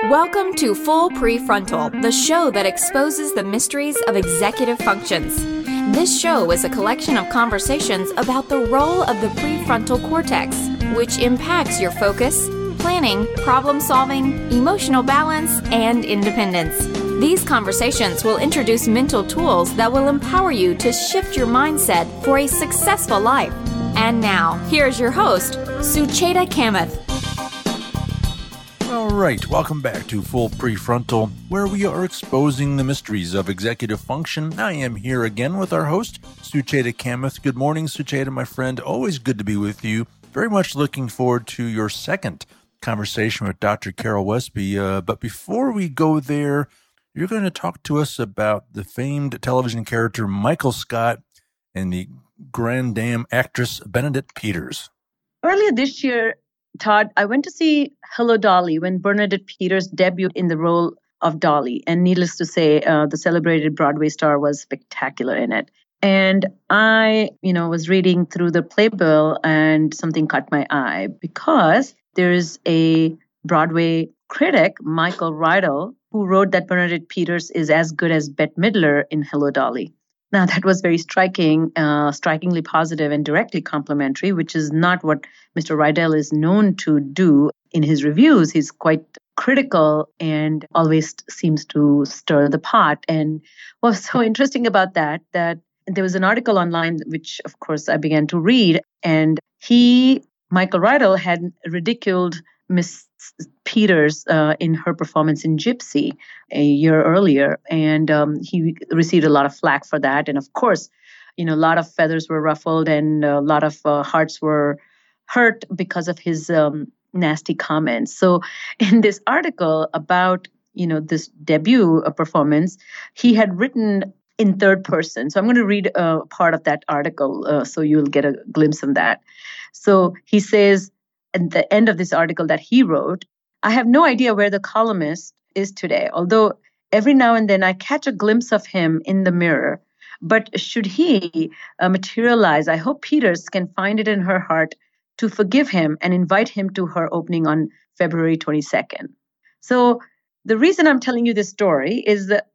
Welcome to Full Prefrontal, the show that exposes the mysteries of executive functions. This show is a collection of conversations about the role of the prefrontal cortex, which impacts your focus, planning, problem-solving, emotional balance, and independence. These conversations will introduce mental tools that will empower you to shift your mindset for a successful life. And now, here's your host, Sucheta Kamath. All right, welcome back to Full Prefrontal, where we are exposing the mysteries of executive function. I am here again with our host, Sucheta Kamath. Good morning, Sucheta, my friend. Always good to be with you. Very much looking forward to your second conversation with Dr. Carol Westby. But before we go there, you're going to talk to us about the famed television character Michael Scott and the grand dame actress Bernadette Peters. Earlier this year, Todd, I went to see Hello, Dolly when Bernadette Peters debuted in the role of Dolly. And needless to say, the celebrated Broadway star was spectacular in it. And I, was reading through the playbill and something caught my eye because there's a Broadway critic, Michael Riedel, who wrote that Bernadette Peters is as good as Bette Midler in Hello, Dolly. Now, that was very strikingly positive and directly complimentary, which is not what Mr. Riedel is known to do in his reviews. He's quite critical and always seems to stir the pot. And what was so interesting about that there was an article online, which, of course, I began to read. And Michael Riedel, had ridiculed Miss Peters in her performance in Gypsy a year earlier. And he received a lot of flack for that. And of course, a lot of feathers were ruffled and a lot of hearts were hurt because of his nasty comments. So in this article about, this debut performance, he had written in third person. So I'm going to read part of that article so you'll get a glimpse of that. So he says, at the end of this article that he wrote, I have no idea where the columnist is today, although every now and then I catch a glimpse of him in the mirror. But should he materialize, I hope Peters can find it in her heart to forgive him and invite him to her opening on February 22nd. So the reason I'm telling you this story is that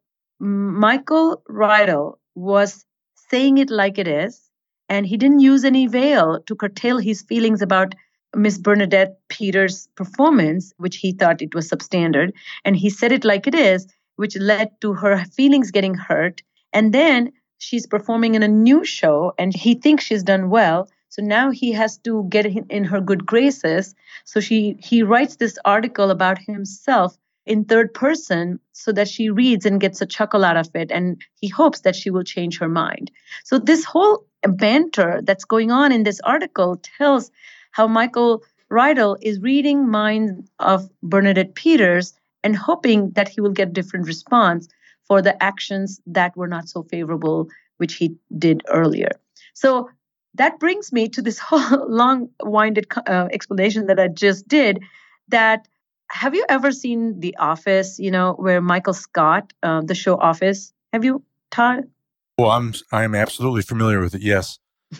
Michael Riedel was saying it like it is, and he didn't use any veil to curtail his feelings about Miss Bernadette Peters' performance, which he thought it was substandard. And he said it like it is, which led to her feelings getting hurt. And then she's performing in a new show and he thinks she's done well. So now he has to get in her good graces. So he writes this article about himself in third person so that she reads and gets a chuckle out of it. And he hopes that she will change her mind. So this whole banter that's going on in this article tells how Michael Riedel is reading minds of Bernadette Peters and hoping that he will get a different response for the actions that were not so favorable, which he did earlier. So that brings me to this whole long-winded explanation that I just did, that have you ever seen The Office, where Michael Scott, the show Office, have you, Todd? Well, I'm absolutely familiar with it, yes.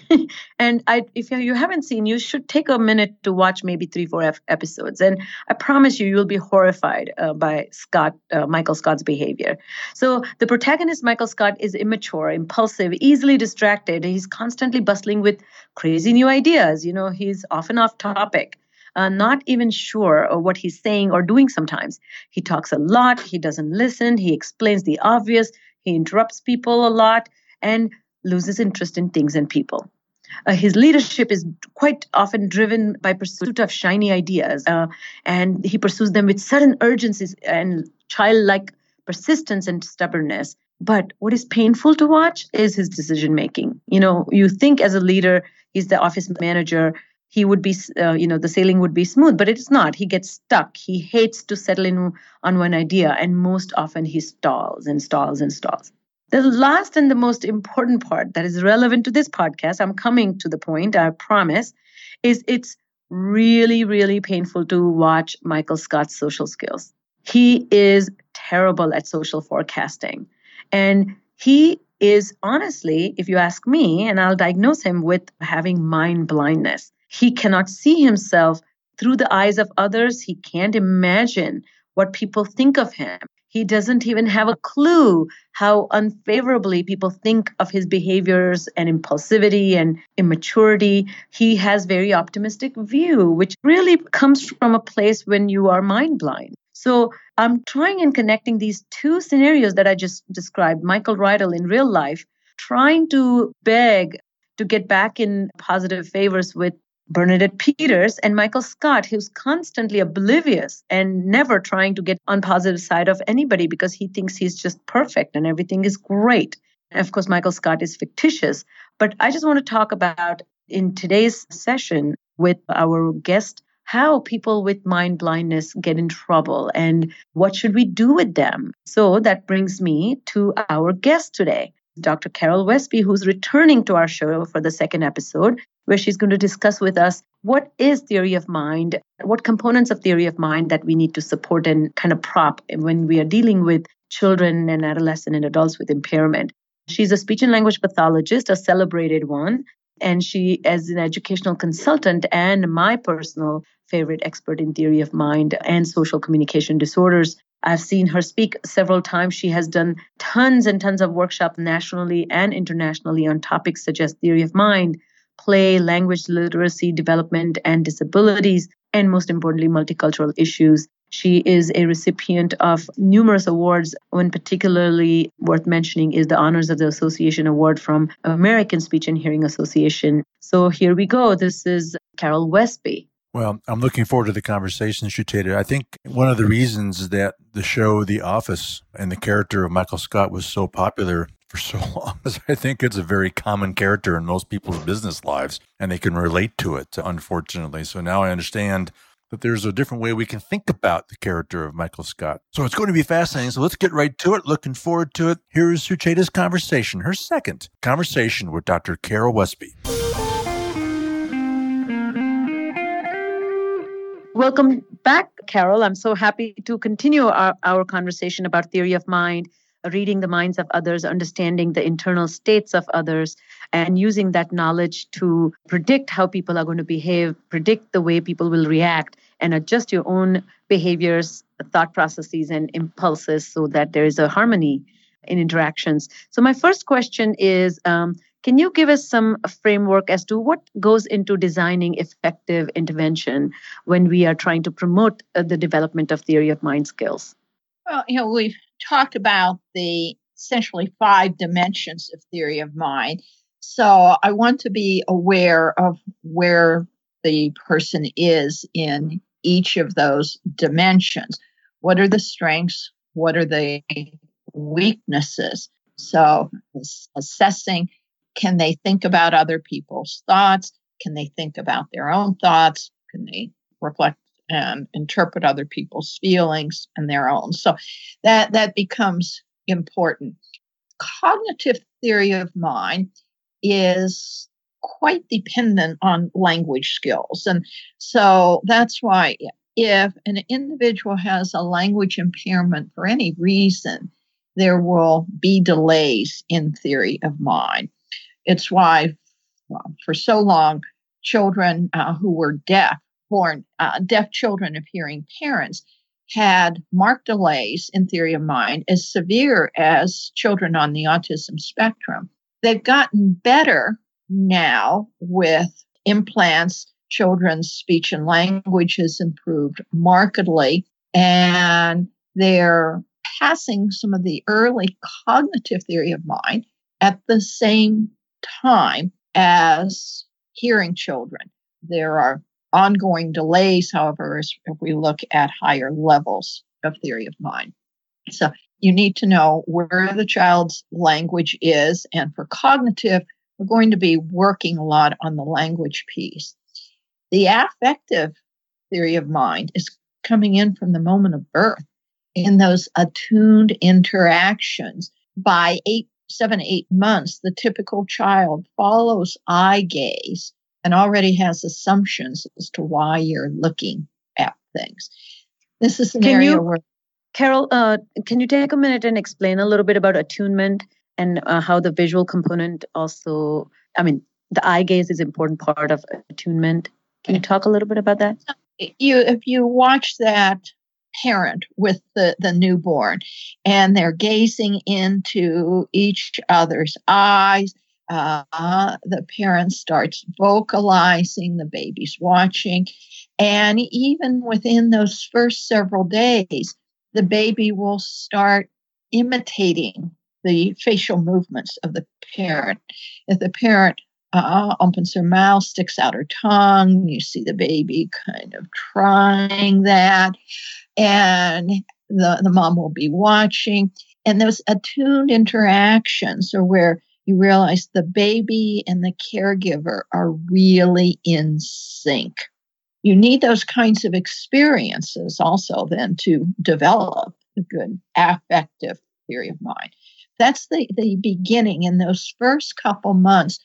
And if you haven't seen, you should take a minute to watch maybe 3-4 episodes. And I promise you'll be horrified by Michael Scott's behavior. So the protagonist, Michael Scott, is immature, impulsive, easily distracted. He's constantly bustling with crazy new ideas. He's often off topic, not even sure of what he's saying or doing sometimes. He talks a lot. He doesn't listen. He explains the obvious. He interrupts people a lot and loses interest in things and people. His leadership is quite often driven by pursuit of shiny ideas, and he pursues them with sudden urgency and childlike persistence and stubbornness. But what is painful to watch is his decision-making. You think as a leader, he's the office manager, he would be, the sailing would be smooth, but it's not. He gets stuck. He hates to settle in on one idea, and most often he stalls and stalls and stalls. The last and the most important part that is relevant to this podcast, I'm coming to the point, I promise, is it's really, really painful to watch Michael Scott's social skills. He is terrible at social forecasting. And he is honestly, if you ask me, and I'll diagnose him with having mind blindness. He cannot see himself through the eyes of others. He can't imagine what people think of him. He doesn't even have a clue how unfavorably people think of his behaviors and impulsivity and immaturity. He has very optimistic view, which really comes from a place when you are mind blind. So I'm trying and connecting these two scenarios that I just described, Michael Rydell in real life, trying to beg to get back in positive favors with Bernadette Peters, and Michael Scott, who's constantly oblivious and never trying to get on positive side of anybody because he thinks he's just perfect and everything is great. And of course, Michael Scott is fictitious. But I just want to talk about in today's session with our guest, how people with mind blindness get in trouble and what should we do with them. So that brings me to our guest today, Dr. Carol Westby, who's returning to our show for the second episode, where she's going to discuss with us what is theory of mind, what components of theory of mind that we need to support and kind of prop when we are dealing with children and adolescents and adults with impairment. She's a speech and language pathologist, a celebrated one, and she, as an educational consultant and my personal favorite expert in theory of mind and social communication disorders. I've seen her speak several times. She has done tons and tons of workshops nationally and internationally on topics such as theory of mind, play, language literacy, development, and disabilities, and most importantly, multicultural issues. She is a recipient of numerous awards. One particularly worth mentioning is the Honors of the Association Award from American Speech and Hearing Association. So here we go. This is Carol Westby. Well, I'm looking forward to the conversation, Sucheta. I think one of the reasons that the show The Office and the character of Michael Scott was so popular for so long is I think it's a very common character in most people's business lives, and they can relate to it, unfortunately. So now I understand that there's a different way we can think about the character of Michael Scott. So it's going to be fascinating. So let's get right to it. Looking forward to it. Here is Sucheta's conversation, her second conversation with Dr. Carol Westby. Welcome back, Carol. I'm so happy to continue our conversation about theory of mind, reading the minds of others, understanding the internal states of others, and using that knowledge to predict how people are going to behave, predict the way people will react, and adjust your own behaviors, thought processes, and impulses so that there is a harmony in interactions. So my first question is, can you give us some framework as to what goes into designing effective intervention when we are trying to promote the development of theory of mind skills? Well, we've talked about the essentially 5 dimensions of theory of mind. So I want to be aware of where the person is in each of those dimensions. What are the strengths? What are the weaknesses? So assessing, can they think about other people's thoughts? Can they think about their own thoughts? Can they reflect and interpret other people's feelings and their own? So that becomes important. Cognitive theory of mind is quite dependent on language skills. And so that's why if an individual has a language impairment for any reason, there will be delays in theory of mind. It's why for so long, children who were deaf children of hearing parents had marked delays in theory of mind as severe as children on the autism spectrum. They've gotten better now with implants. Children's speech and language has improved markedly, and they're passing some of the early cognitive theory of mind at the same time as hearing children. There are ongoing delays, however, if we look at higher levels of theory of mind. So you need to know where the child's language is. And for cognitive, we're going to be working a lot on the language piece. The affective theory of mind is coming in from the moment of birth in those attuned interactions. By 7 to 8 months, the typical child follows eye gaze and already has assumptions as to why you're looking at things. This is an area where... Carol, can you take a minute and explain a little bit about attunement and how the visual component also, the eye gaze is an important part of attunement. Can you talk a little bit about that? If you watch that parent with the newborn, and they're gazing into each other's eyes. The parent starts vocalizing, the baby's watching. And even within those first several days, the baby will start imitating the facial movements of the parent. If the parent opens her mouth, sticks out her tongue, you see the baby kind of trying that. And the mom will be watching. And those attuned interactions are where you realize the baby and the caregiver are really in sync. You need those kinds of experiences also then to develop a good affective theory of mind. That's the beginning. In those first couple months,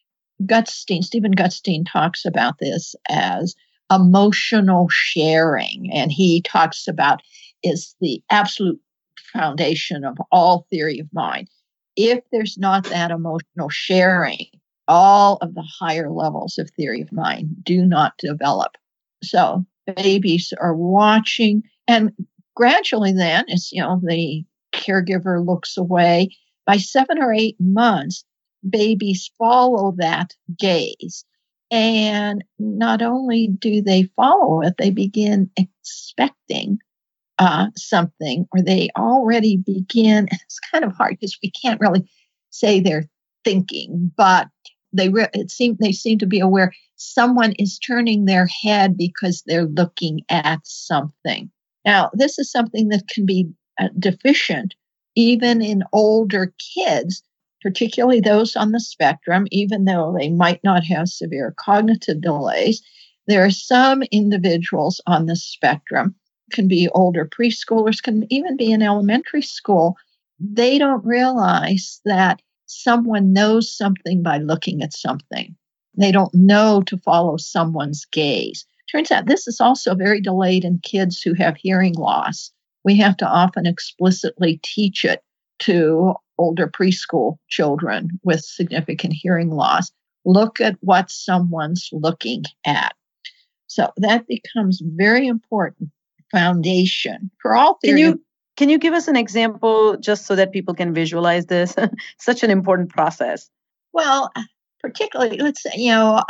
Stephen Gutstein talks about this as emotional sharing. And he talks about is the absolute foundation of all theory of mind. If there's not that emotional sharing, all of the higher levels of theory of mind do not develop. So babies are watching, and gradually then, as the caregiver looks away, by 7 or 8 months, babies follow that gaze. And not only do they follow it, they begin expecting something, or they already begin. It's kind of hard because we can't really say they're thinking, but they seem to be aware someone is turning their head because they're looking at something. Now, this is something that can be deficient even in older kids, particularly those on the spectrum, even though they might not have severe cognitive delays. There are some individuals on the spectrum, can be older preschoolers, can even be in elementary school. They don't realize that someone knows something by looking at something. They don't know to follow someone's gaze. Turns out this is also very delayed in kids who have hearing loss. We have to often explicitly teach it to older preschool children with significant hearing loss. Look at what someone's looking at. So that becomes very important foundation for all theory. Can you give us an example just so that people can visualize this? Such an important process. Well, particularly, let's say,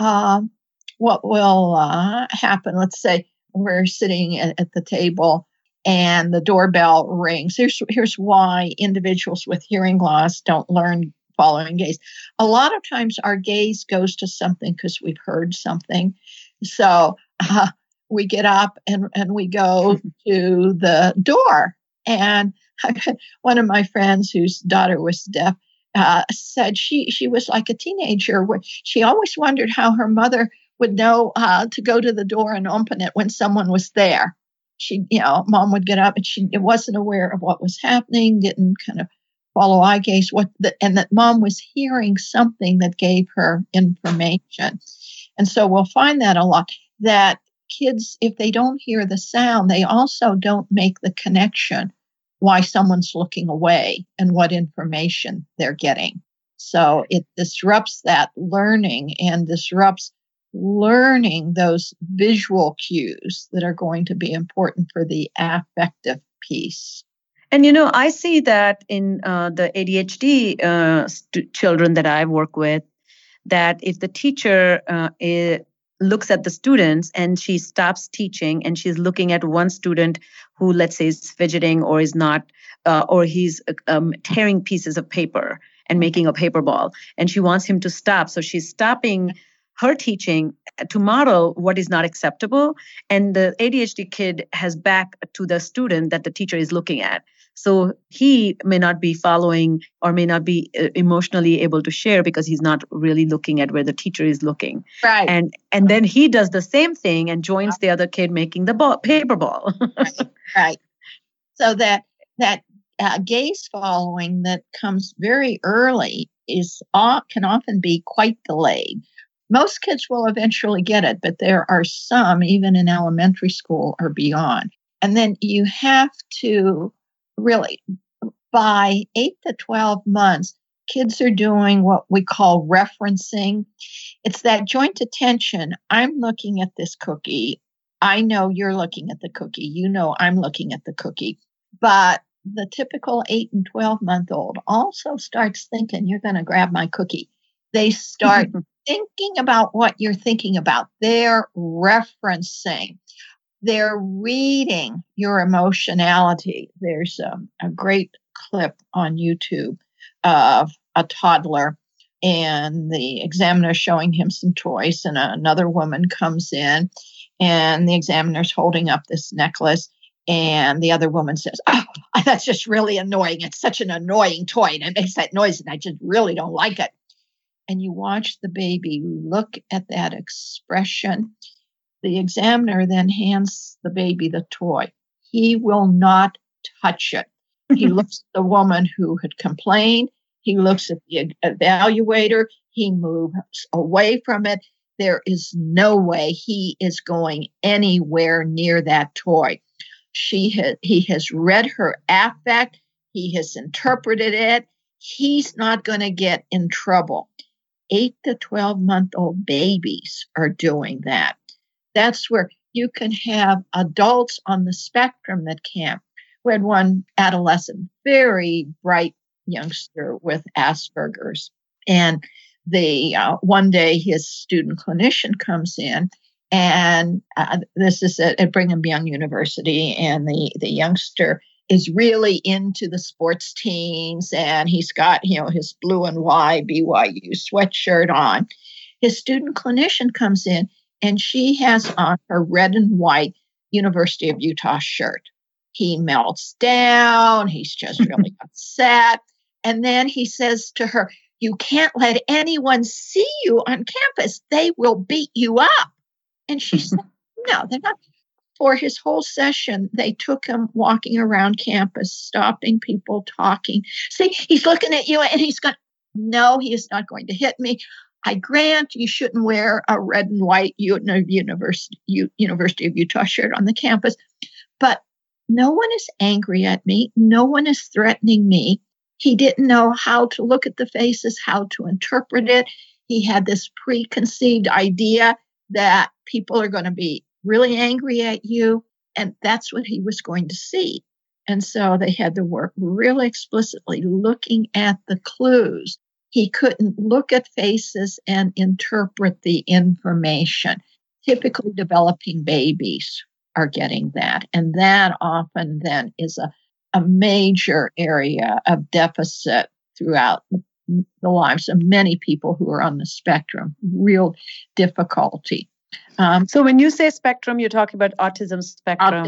what will happen? Let's say we're sitting at the table and the doorbell rings. Here's why individuals with hearing loss don't learn following gaze. A lot of times our gaze goes to something because we've heard something. So we get up and we go to the door. And one of my friends whose daughter was deaf said she was like a teenager where she always wondered how her mother would know to go to the door and open it when someone was there. Mom would get up and she wasn't aware of what was happening, didn't kind of follow eye gaze, and that mom was hearing something that gave her information. And so we'll find that a lot, that kids, if they don't hear the sound, they also don't make the connection why someone's looking away and what information they're getting. So it disrupts that learning and disrupts learning those visual cues that are going to be important for the affective piece. And, I see that in the ADHD children that I work with, that if the teacher looks at the students and she stops teaching and she's looking at one student who, let's say, is fidgeting or is not, or he's tearing pieces of paper and making a paper ball, and she wants him to stop. So she's stopping her teaching to model what is not acceptable. And the ADHD kid has back to the student that the teacher is looking at. So he may not be following or may not be emotionally able to share because he's not really looking at where the teacher is looking. Right. And then he does the same thing and joins the other kid making the paper ball. Right. So that gaze following that comes very early can often be quite delayed. Most kids will eventually get it, but there are some, even in elementary school or beyond. And then you have to really, by 8 to 12 months, kids are doing what we call referencing. It's that joint attention. I'm looking at this cookie. I know you're looking at the cookie. You know I'm looking at the cookie. But the typical 8 and 12-month-old also starts thinking, you're going to grab my cookie. They start thinking about what you're thinking about. They're referencing. They're reading your emotionality. There's a great clip on YouTube of a toddler and the examiner showing him some toys, and another woman comes in and the examiner's holding up this necklace, and the other woman says, "Oh, that's just really annoying. It's such an annoying toy and it makes that noise and I just really don't like it." And you watch the baby look at that expression. The examiner then hands the baby the toy. He will not touch it. He looks at the woman who had complained. He looks at the evaluator. He moves away from it. There is no way he is going anywhere near that toy. He has read her affect. He has interpreted it. He's not going to get in trouble. 8 to 12-month-old babies are doing that. That's where you can have adults on the spectrum that can't. We had one adolescent, very bright youngster with Asperger's. And one day his student clinician comes in, and this is at Brigham Young University, and the youngster is really into the sports teams, and he's got, his blue and white BYU sweatshirt on. His student clinician comes in, and she has on her red and white University of Utah shirt. He melts down. He's just really upset. And then he says to her, "You can't let anyone see you on campus. They will beat you up." And she said, "No, they're not." For his whole session, they took him walking around campus, stopping people, talking. "See, he's looking at you and he's going, no, he is not going to hit me. I grant you shouldn't wear a red and white University of Utah shirt on the campus, but no one is angry at me. No one is threatening me." He didn't know how to look at the faces, how to interpret it. He had this preconceived idea that people are going to be really angry at you, and that's what he was going to see. And so they had to work really explicitly looking at the clues. He couldn't look at faces and interpret the information. Typically developing babies are getting that. And that often then is a major area of deficit throughout the lives of many people who are on the spectrum, real difficulty. So when you say spectrum, you're talking about autism spectrum.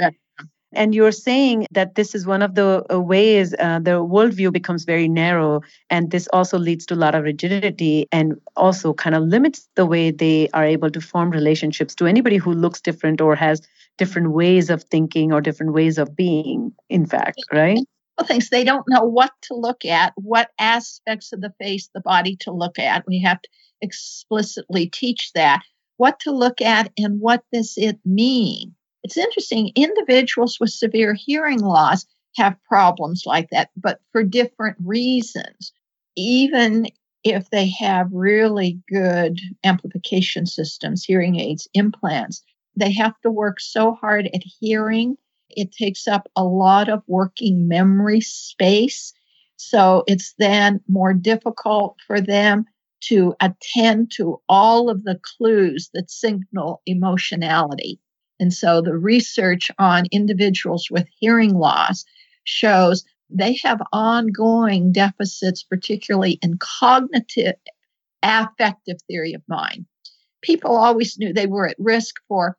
And you're saying that this is one of the ways the worldview becomes very narrow. And this also leads to a lot of rigidity and also kind of limits the way they are able to form relationships to anybody who looks different or has different ways of thinking or different ways of being, in fact, right? Things they don't know what to look at, what aspects of the face, the body to look at. We have to explicitly teach that, what to look at and what does it mean. It's interesting, individuals with severe hearing loss have problems like that, but for different reasons. Even if they have really good amplification systems, hearing aids, implants, they have to work so hard at hearing. It takes up a lot of working memory space. So it's then more difficult for them to attend to all of the clues that signal emotionality. And so the research on individuals with hearing loss shows they have ongoing deficits, particularly in cognitive affective theory of mind. People always knew they were at risk for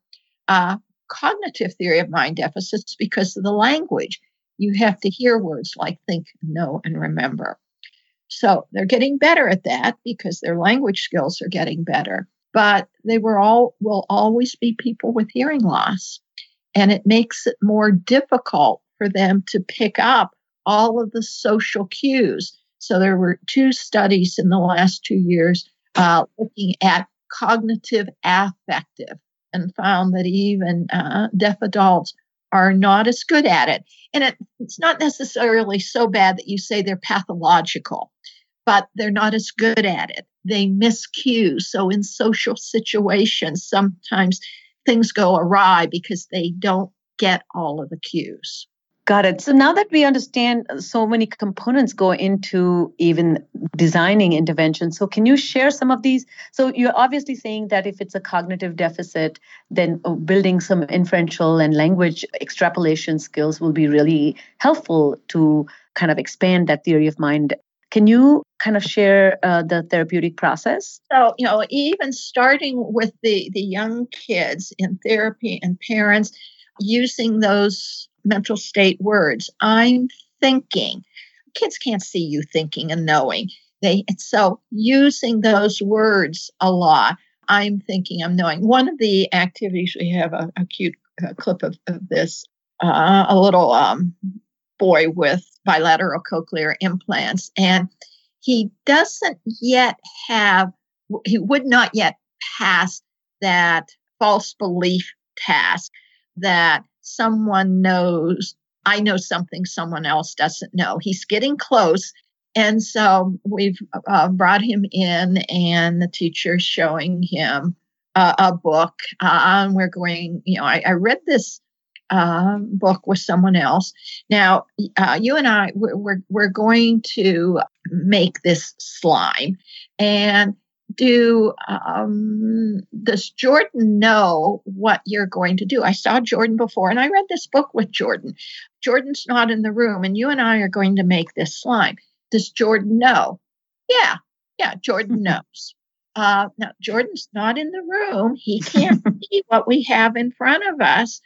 cognitive theory of mind deficits because of the language. You have to hear words like think, know, and remember. So they're getting better at that because their language skills are getting better. But they will always be people with hearing loss. And it makes it more difficult for them to pick up all of the social cues. So there were 2 studies in the last 2 years looking at cognitive affective and found that even deaf adults are not as good at it. And it's not necessarily so bad that you say they're pathological, but they're not as good at it. They miss cues. So in social situations, sometimes things go awry because they don't get all of the cues. Got it. So now that we understand so many components go into even designing interventions, so can you share some of these? So you're obviously saying that if it's a cognitive deficit, then building some inferential and language extrapolation skills will be really helpful to kind of expand that theory of mind. Can you kind of share the therapeutic process? So, even starting with the young kids in therapy and parents using those mental state words. I'm thinking. Kids can't see you thinking and knowing. So using those words a lot. I'm thinking, I'm knowing. One of the activities, we have a cute clip of this, a little boy with bilateral cochlear implants, and he would not yet pass that false belief task that someone knows, I know something someone else doesn't know. He's getting close. And so we've brought him in, and the teacher's showing him a book. And we're going, I read this book with someone else. Now, you and I, we're going to make this slime. And does Jordan know what you're going to do? I saw Jordan before, and I read this book with Jordan. Jordan's not in the room, and you and I are going to make this slime. Does Jordan know? Yeah, Jordan knows. Now, Jordan's not in the room. He can't see what we have in front of us.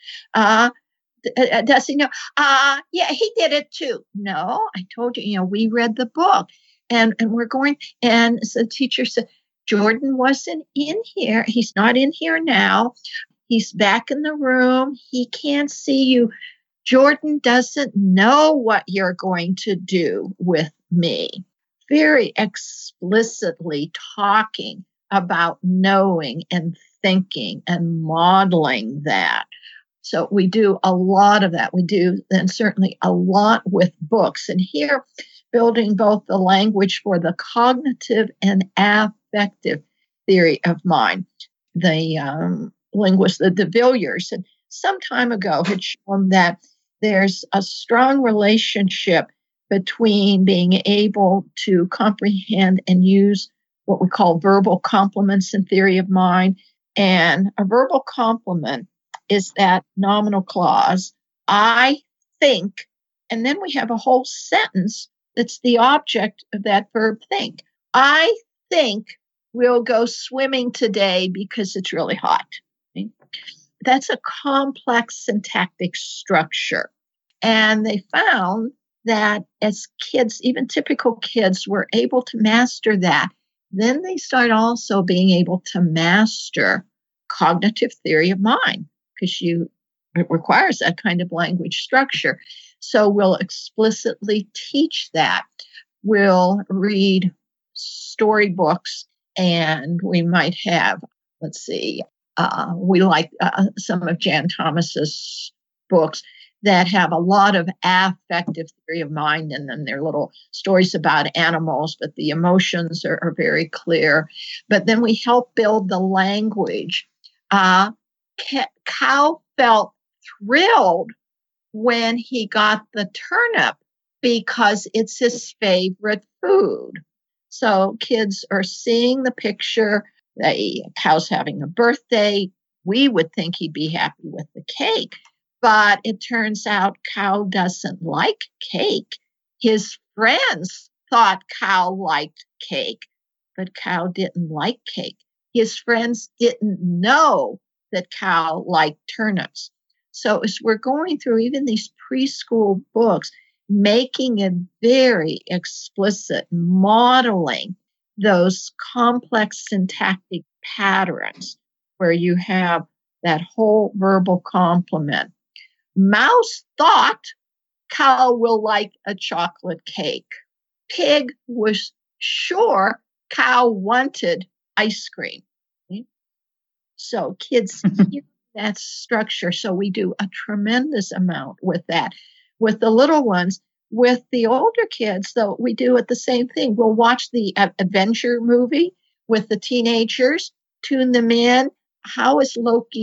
Does he know? Yeah, he did it too. No, I told you, we read the book, and we're going, and so the teacher said, Jordan wasn't in here. He's not in here now. He's back in the room. He can't see you. Jordan doesn't know what you're going to do with me. Very explicitly talking about knowing and thinking and modeling that. So we do a lot of that. We do, and certainly a lot with books. And here, building both the language for the cognitive and affective theory of mind. The linguist, the de Villiers, had some time ago had shown that there's a strong relationship between being able to comprehend and use what we call verbal complements in theory of mind. And a verbal complement is that nominal clause, I think, and then we have a whole sentence that's the object of that verb think. I think we'll go swimming today because it's really hot. Okay? That's a complex syntactic structure. And they found that as kids, even typical kids, were able to master that. Then they start also being able to master cognitive theory of mind, because it requires that kind of language structure. So we'll explicitly teach that. We'll read storybooks, and we might have, we like some of Jan Thomas's books that have a lot of affective theory of mind in them. They're little stories about animals, but the emotions are very clear. But then we help build the language. Cow felt thrilled when he got the turnip because it's his favorite food. So kids are seeing the picture. The cow's having a birthday. We would think he'd be happy with the cake. But it turns out cow doesn't like cake. His friends thought cow liked cake, but cow didn't like cake. His friends didn't know that cow liked turnips. So as we're going through even these preschool books, making it very explicit, modeling those complex syntactic patterns where you have that whole verbal complement. Mouse thought cow will like a chocolate cake. Pig was sure cow wanted ice cream. Okay? So kids hear that structure. So we do a tremendous amount with that. With the little ones, with the older kids, though, we do it the same thing. We'll watch the adventure movie with the teenagers, tune them in. How is Loki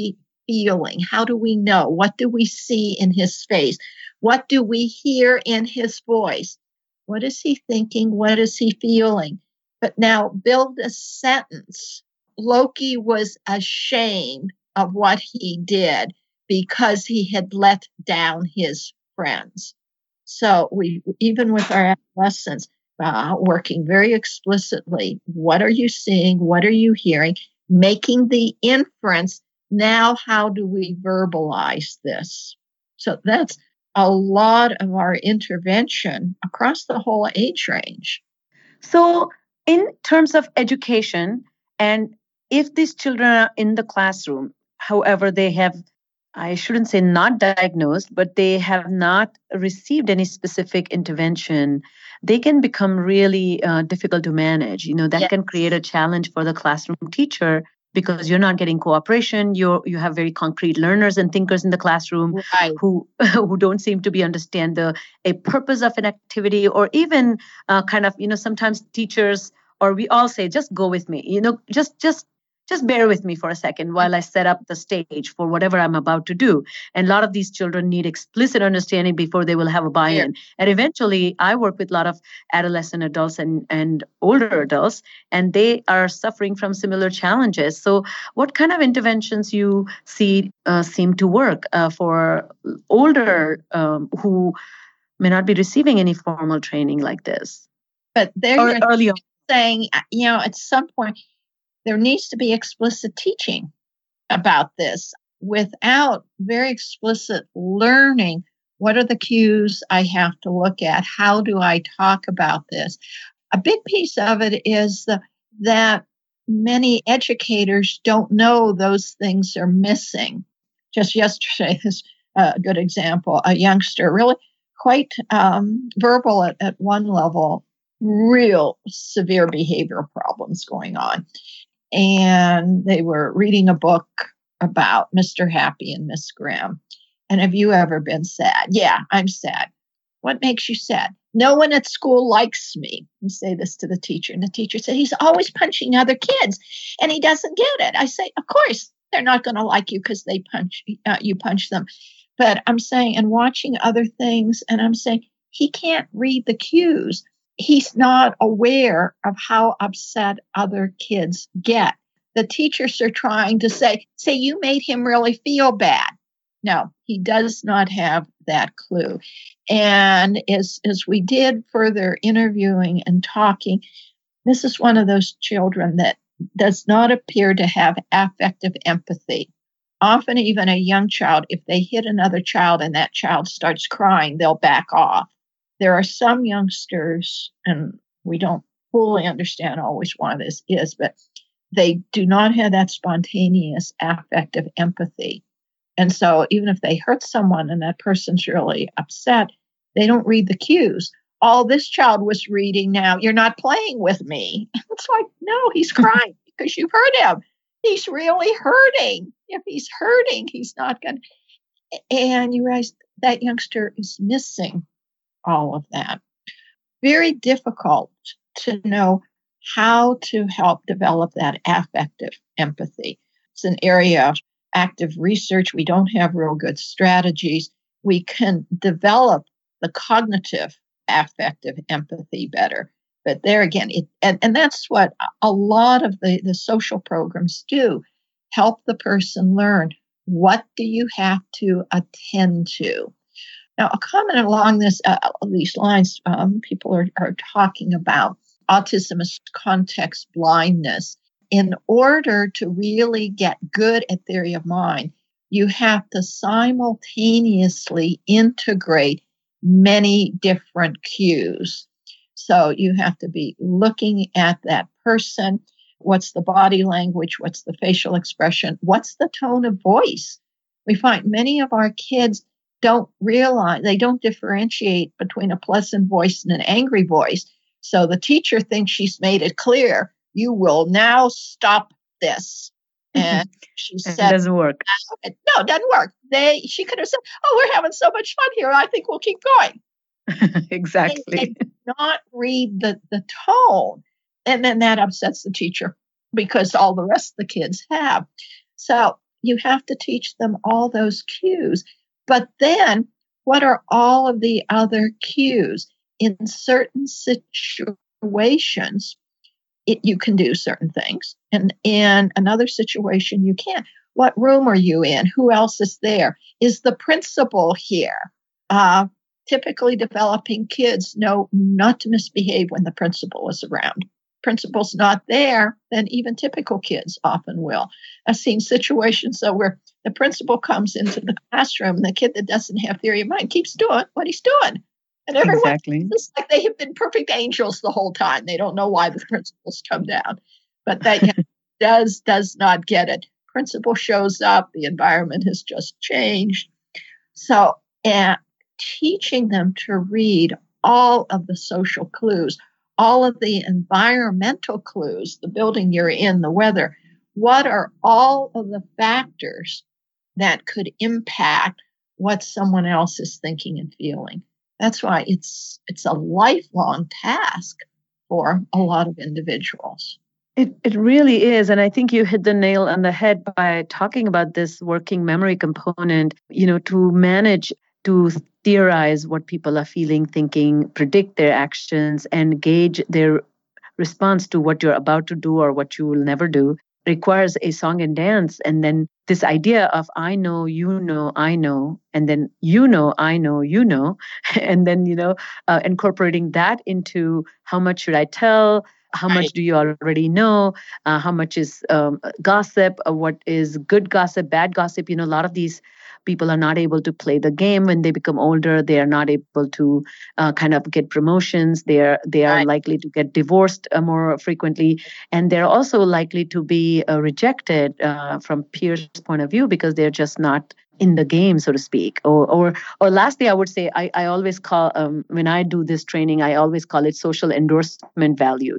feeling? How do we know? What do we see in his face? What do we hear in his voice? What is he thinking? What is he feeling? But now build a sentence. Loki was ashamed of what he did because he had let down his friends. So we, even with our adolescents, working very explicitly, what are you seeing? What are you hearing? Making the inference. Now, how do we verbalize this? So that's a lot of our intervention across the whole age range. So in terms of education, and if these children are in the classroom, however, they have, I shouldn't say not diagnosed, but they have not received any specific intervention, they can become really difficult to manage. That can create a challenge for the classroom teacher because you're not getting cooperation. You have very concrete learners and thinkers in the classroom who don't seem to be understand a purpose of an activity, or even sometimes teachers, or we all say, just go with me, just bear with me for a second while I set up the stage for whatever I'm about to do. And a lot of these children need explicit understanding before they will have a buy-in. Yeah. And eventually, I work with a lot of adolescent adults and older adults, and they are suffering from similar challenges. So what kind of interventions you see seem to work for older who may not be receiving any formal training like this? But they're early on saying, at some point, there needs to be explicit teaching about this. Without very explicit learning, what are the cues I have to look at? How do I talk about this? A big piece of it is that many educators don't know those things are missing. Just yesterday, this good example, a youngster really quite verbal at one level, real severe behavioral problems going on. And they were reading a book about Mr. Happy and Miss Grimm. And have you ever been sad? Yeah, I'm sad. What makes you sad? No one at school likes me. We say this to the teacher, and the teacher said, he's always punching other kids, and he doesn't get it. I say, of course, they're not going to like you because they you punch them. But I'm saying, and watching other things, and I'm saying, he can't read the cues. He's not aware of how upset other kids get. The teachers are trying to say, you made him really feel bad. No, he does not have that clue. And as we did further interviewing and talking, this is one of those children that does not appear to have affective empathy. Often even a young child, if they hit another child and that child starts crying, they'll back off. There are some youngsters, and we don't fully understand always why this is, but they do not have that spontaneous affective empathy. And so even if they hurt someone and that person's really upset, they don't read the cues. All this child was reading now, you're not playing with me. It's like, no, he's crying because you hurt him. He's really hurting. If he's hurting, he's not going to. And you realize that youngster is missing all of that. Very difficult to know how to help develop that affective empathy. It's an area of active research. We don't have real good strategies. We can develop the cognitive affective empathy better. But there again, and that's what a lot of the social programs do. Help the person learn, what do you have to attend to? Now, a comment along these lines, people are talking about autism as context blindness. In order to really get good at theory of mind, you have to simultaneously integrate many different cues. So you have to be looking at that person. What's the body language? What's the facial expression? What's the tone of voice? We find many of our kids don't realize, they don't differentiate between a pleasant voice and an angry voice. So the teacher thinks she's made it clear, you will now stop this. And she said, it doesn't work. No, it doesn't work. She could have said, we're having so much fun here, I think we'll keep going. Exactly. They not read the tone. And then that upsets the teacher because all the rest of the kids have. So you have to teach them all those cues. But then what are all of the other cues? In certain situations, you can do certain things. And in another situation, you can't. What room are you in? Who else is there? Is the principal here? Typically, developing kids know not to misbehave when the principal is around. Principal's not there, then even typical kids often will. I've seen situations though where the principal comes into the classroom and the kid that doesn't have theory of mind keeps doing what he's doing. And everyone it's like they have been perfect angels the whole time. They don't know why the principal's come down. But that does not get it. Principal shows up, the environment has just changed. So teaching them to read all of the social clues, all of the environmental clues, the building you're in, the weather, what are all of the factors that could impact what someone else is thinking and feeling? That's why it's a lifelong task for a lot of individuals. It really is. And I think you hit the nail on the head by talking about this working memory component, to manage, to theorize what people are feeling, thinking, predict their actions, and gauge their response to what you're about to do or what you will never do requires a song and dance. And then this idea of I know, you know, I know, and then you know, I know, you know, and then, incorporating that into how much should I tell? How much do you already know? How much is gossip? What is good gossip, bad gossip? A lot of these people are not able to play the game when they become older. They are not able to kind of get promotions. They are likely to get divorced more frequently. And they're also likely to be rejected from peers' point of view because they're just not in the game, so to speak. Or lastly, I would say I always call, when I do this training, I always call it social endorsement value.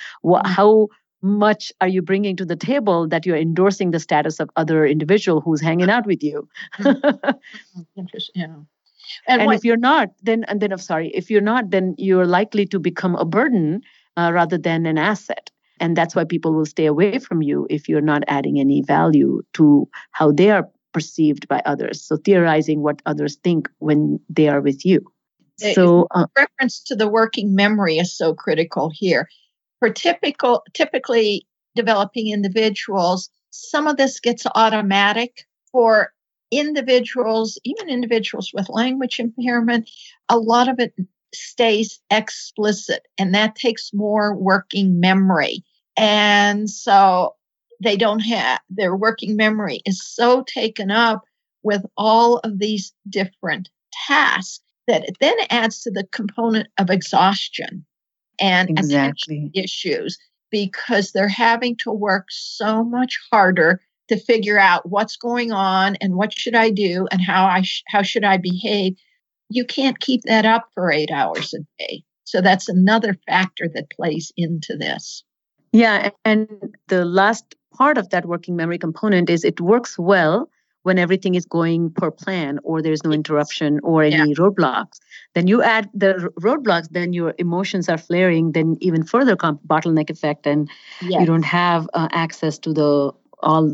How much are you bringing to the table that you're endorsing the status of other individual who's hanging out with you? Interesting. Yeah. And if you're not, then you're likely to become a burden rather than an asset. And that's why people will stay away from you if you're not adding any value to how they are perceived by others. So theorizing what others think when they are with you. So reference to the working memory is so critical here. For typically developing individuals, some of this gets automatic. For individuals, even individuals with language impairment, a lot of it stays explicit, and that takes more working memory. And so they don't have, their working memory is so taken up with all of these different tasks that it then adds to the component of exhaustion and attention issues, because they're having to work so much harder to figure out what's going on and what should I do and how should I behave. You can't keep that up for 8 hours a day. So that's another factor that plays into this. Yeah, and the last part of that working memory component is it works well when everything is going per plan or there's no interruption or any roadblocks. Then you add the roadblocks, then your emotions are flaring, then even further bottleneck effect, and you don't have access to all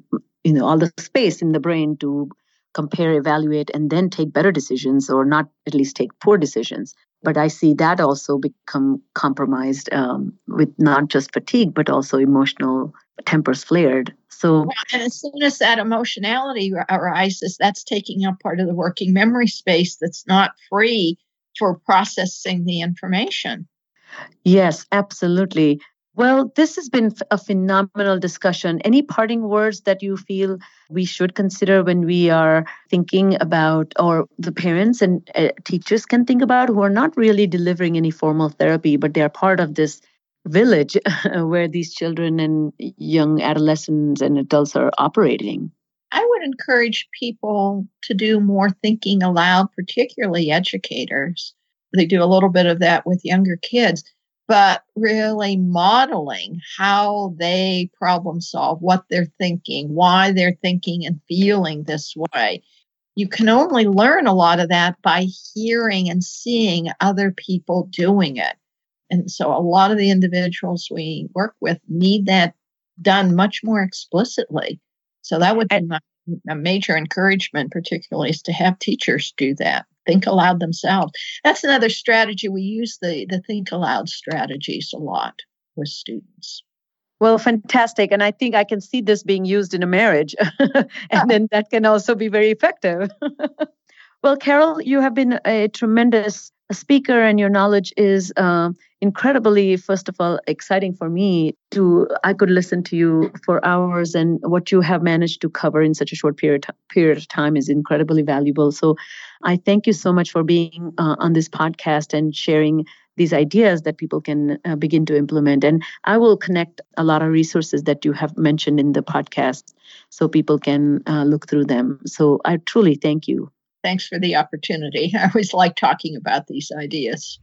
the space in the brain to compare, evaluate, and then take better decisions, or not at least take poor decisions. But I see that also become compromised with not just fatigue, but also emotional tempers flared. So, and as soon as that emotionality arises, that's taking up part of the working memory space that's not free for processing the information. Yes, absolutely. Well, this has been a phenomenal discussion. Any parting words that you feel we should consider when we are thinking about, or the parents and teachers can think about, who are not really delivering any formal therapy, but they are part of this village where these children and young adolescents and adults are operating? I would encourage people to do more thinking aloud, particularly educators. They do a little bit of that with younger kids, but really modeling how they problem solve, what they're thinking, why they're thinking and feeling this way. You can only learn a lot of that by hearing and seeing other people doing it. And so a lot of the individuals we work with need that done much more explicitly. So that would be a major encouragement, particularly, is to have teachers do that. Think aloud themselves. That's another strategy. We use the think aloud strategies a lot with students. Well, fantastic. And I think I can see this being used in a marriage. And then that can also be very effective. Well, Carol, you have been a tremendous speaker, and your knowledge is incredibly, first of all, exciting for me. I could listen to you for hours, and what you have managed to cover in such a short period of time is incredibly valuable. So I thank you so much for being on this podcast and sharing these ideas that people can begin to implement. And I will connect a lot of resources that you have mentioned in the podcast so people can look through them. So I truly thank you. Thanks for the opportunity. I always like talking about these ideas.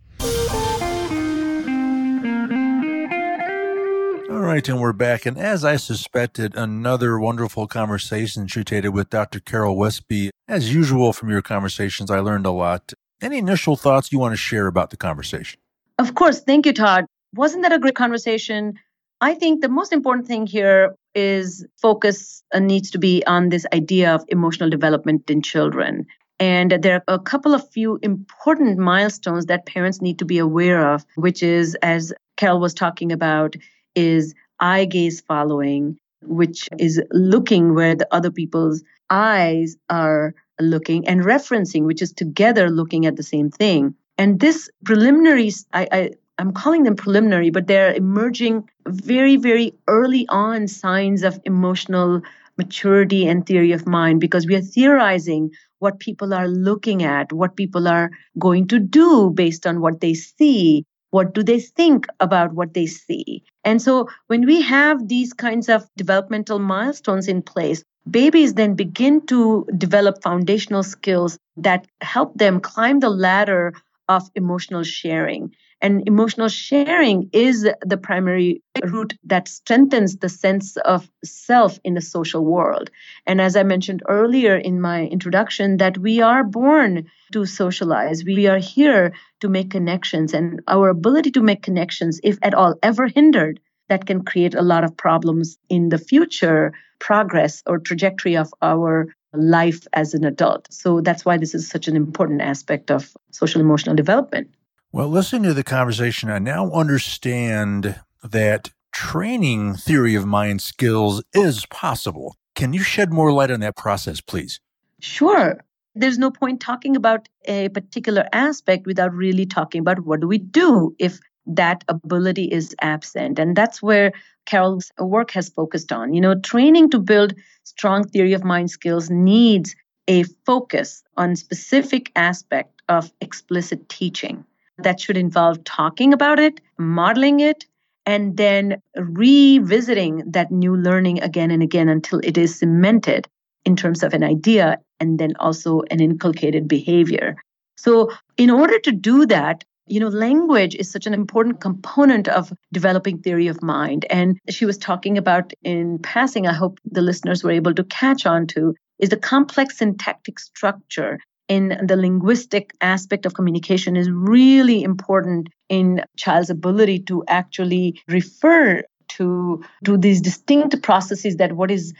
All right, and we're back. And as I suspected, another wonderful conversation, Sucheta, with Dr. Carol Westby. As usual from your conversations, I learned a lot. Any initial thoughts you want to share about the conversation? Of course. Thank you, Todd. Wasn't that a great conversation? I think the most important thing here is focus needs to be on this idea of emotional development in children. And there are a couple of few important milestones that parents need to be aware of, which is, as Carol was talking about, is eye gaze following, which is looking where the other people's eyes are looking, and referencing, which is together looking at the same thing. And this preliminaries, I'm calling them preliminary, but they're emerging very, very early on signs of emotional maturity and theory of mind, because we are theorizing what people are looking at, what people are going to do based on what they see. What do they think about what they see? And so when we have these kinds of developmental milestones in place, babies then begin to develop foundational skills that help them climb the ladder of emotional sharing. And emotional sharing is the primary root that strengthens the sense of self in the social world. And as I mentioned earlier in my introduction, that we are born to socialize. We are here to make connections, and our ability to make connections, if at all ever hindered, that can create a lot of problems in the future progress or trajectory of our life as an adult. So that's why this is such an important aspect of social emotional development. Well, listening to the conversation, I now understand that training theory of mind skills is possible. Can you shed more light on that process, please? Sure. There's no point talking about a particular aspect without really talking about what do we do if that ability is absent. And that's where Carol's work has focused on. Training to build strong theory of mind skills needs a focus on specific aspect of explicit teaching. That should involve talking about it, modeling it, and then revisiting that new learning again and again until it is cemented in terms of an idea and then also an inculcated behavior. So in order to do that, language is such an important component of developing theory of mind. And she was talking about in passing, I hope the listeners were able to catch on to, is the complex syntactic structure in the linguistic aspect of communication is really important in child's ability to actually refer to these distinct processes, that what is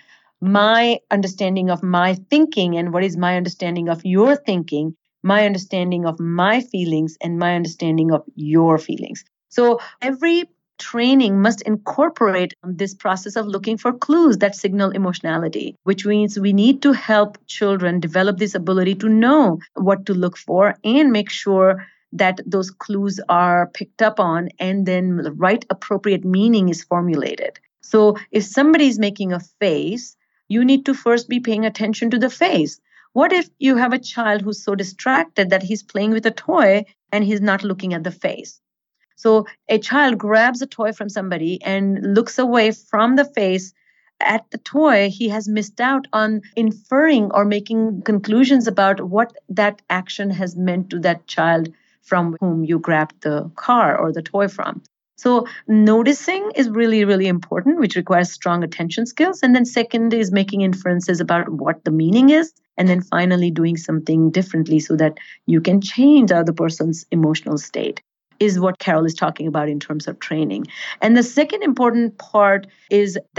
my understanding of my thinking and what is my understanding of your thinking, my understanding of my feelings and my understanding of your feelings. So every training must incorporate this process of looking for clues that signal emotionality, which means we need to help children develop this ability to know what to look for and make sure that those clues are picked up on and then the right appropriate meaning is formulated. So if somebody is making a face, you need to first be paying attention to the face. What if you have a child who's so distracted that he's playing with a toy and he's not looking at the face? So a child grabs a toy from somebody and looks away from the face at the toy. He has missed out on inferring or making conclusions about what that action has meant to that child from whom you grabbed the car or the toy from. So noticing is really, really important, which requires strong attention skills. And then second is making inferences about what the meaning is. And then finally doing something differently so that you can change the other person's emotional state, is what Carol is talking about in terms of training. And the second important part is that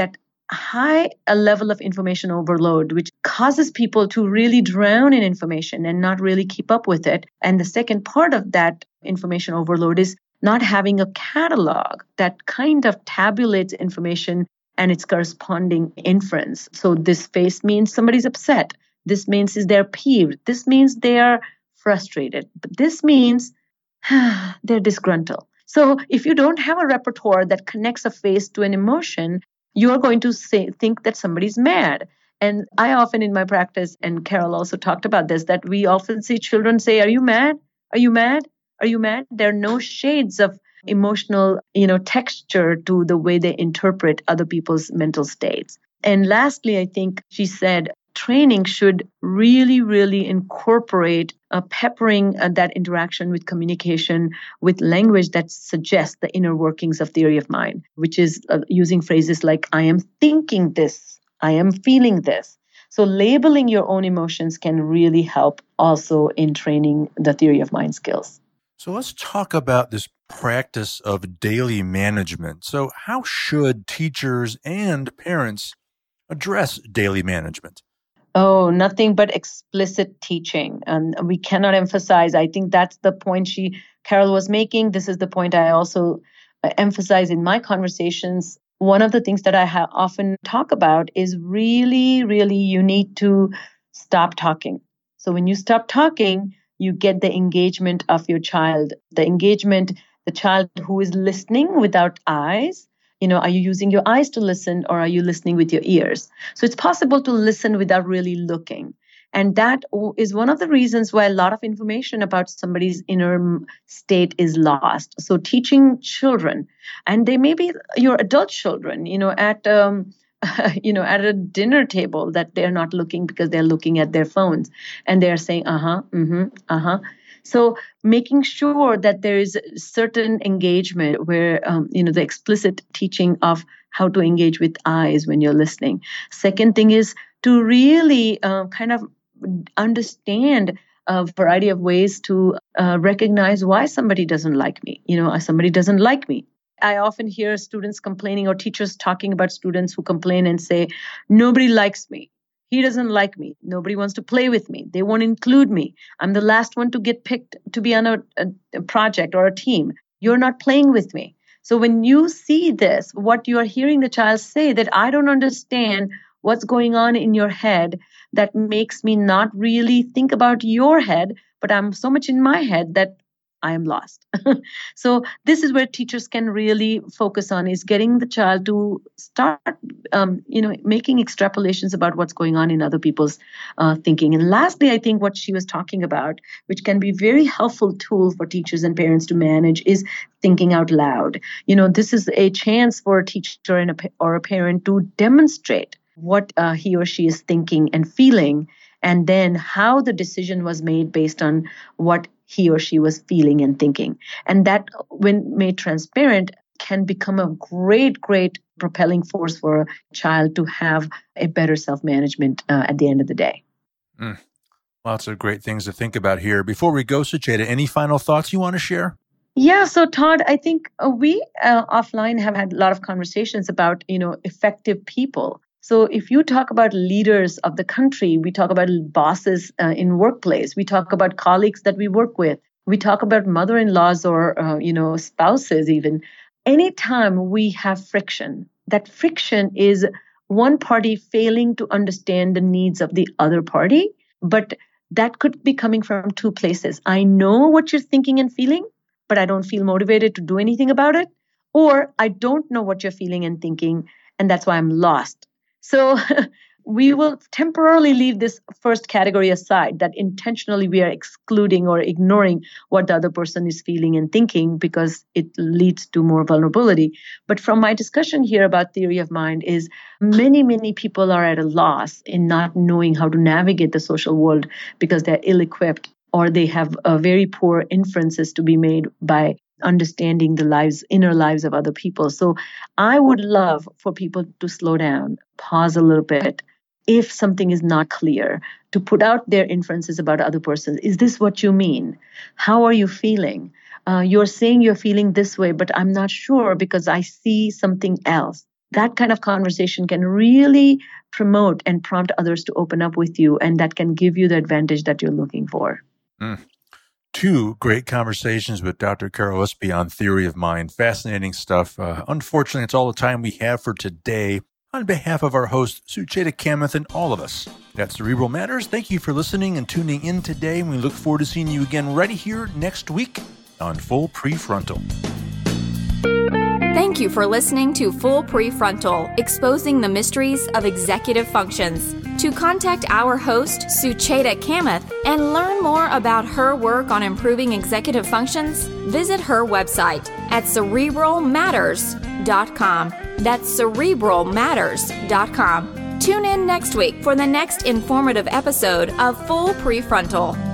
high a level of information overload, which causes people to really drown in information and not really keep up with it. And the second part of that information overload is not having a catalog that kind of tabulates information and its corresponding inference. So this face means somebody's upset. This means they're peeved. This means they're frustrated. But this means they're disgruntled. So if you don't have a repertoire that connects a face to an emotion, you're going to think that somebody's mad. And I often in my practice, and Carol also talked about this, that we often see children say, "Are you mad? Are you mad? Are you mad?" There are no shades of emotional, texture to the way they interpret other people's mental states. And lastly, I think she said training should really, really incorporate peppering that interaction with communication with language that suggests the inner workings of theory of mind, which is using phrases like, "I am thinking this, I am feeling this." So labeling your own emotions can really help also in training the theory of mind skills. So let's talk about this practice of daily management. So how should teachers and parents address daily management? Oh, nothing but explicit teaching. And we cannot emphasize, I think that's the point Carol was making. This is the point I also emphasize in my conversations. One of the things that I often talk about is really, really you need to stop talking. So when you stop talking, you get the engagement of your child, the child who is listening without eyes. Are you using your eyes to listen or are you listening with your ears? So it's possible to listen without really looking. And that is one of the reasons why a lot of information about somebody's inner state is lost. So teaching children, and they may be your adult children, at a dinner table, that they're not looking because they're looking at their phones and they're saying, So making sure that there is certain engagement where, the explicit teaching of how to engage with eyes when you're listening. Second thing is to really kind of understand a variety of ways to recognize why somebody doesn't like me. Somebody doesn't like me. I often hear students complaining or teachers talking about students who complain and say, "Nobody likes me. He doesn't like me. Nobody wants to play with me. They won't include me. I'm the last one to get picked to be on a project or a team. You're not playing with me." So when you see this, what you are hearing the child say, that I don't understand what's going on in your head that makes me not really think about your head, but I'm so much in my head that I am lost. So this is where teachers can really focus on, is getting the child to start, making extrapolations about what's going on in other people's thinking. And lastly, I think what she was talking about, which can be a very helpful tool for teachers and parents to manage, is thinking out loud. This is a chance for a teacher or a parent to demonstrate what he or she is thinking and feeling, and then how the decision was made based on what he or she was feeling and thinking. And that, when made transparent, can become a great, great propelling force for a child to have a better self-management at the end of the day. Lots of great things to think about here. Before we go, Sucheta, any final thoughts you want to share? Yeah, so Todd, I think we offline have had a lot of conversations about, effective people. So if you talk about leaders of the country, we talk about bosses in workplace, we talk about colleagues that we work with, we talk about mother-in-laws or, spouses even. Anytime we have friction, that friction is one party failing to understand the needs of the other party, but that could be coming from two places. I know what you're thinking and feeling, but I don't feel motivated to do anything about it. Or I don't know what you're feeling and thinking, and that's why I'm lost. So we will temporarily leave this first category aside, that intentionally we are excluding or ignoring what the other person is feeling and thinking because it leads to more vulnerability. But from my discussion here about theory of mind is many, many people are at a loss in not knowing how to navigate the social world because they're ill-equipped or they have very poor inferences to be made by understanding the inner lives of other people. So I would love for people to slow down, pause a little bit. If something is not clear, to put out their inferences about other persons. Is this what you mean? How are you feeling? You're saying you're feeling this way, but I'm not sure because I see something else. that kind of conversation can really promote and prompt others to open up with you, and that can give you the advantage that you're looking for. Two great conversations with Dr. Carol Espy on theory of mind. Fascinating stuff. Unfortunately, it's all the time we have for today. On behalf of our host, Sucheta Kamath, and all of us at Cerebral Matters, thank you for listening and tuning in today. And we look forward to seeing you again right here next week on Full Prefrontal. Thank you for listening to Full Prefrontal, Exposing the Mysteries of Executive Functions. To contact our host, Sucheta Kamath, and learn more about her work on improving executive functions, visit her website at cerebralmatters.com. That's cerebralmatters.com. Tune in next week for the next informative episode of Full Prefrontal.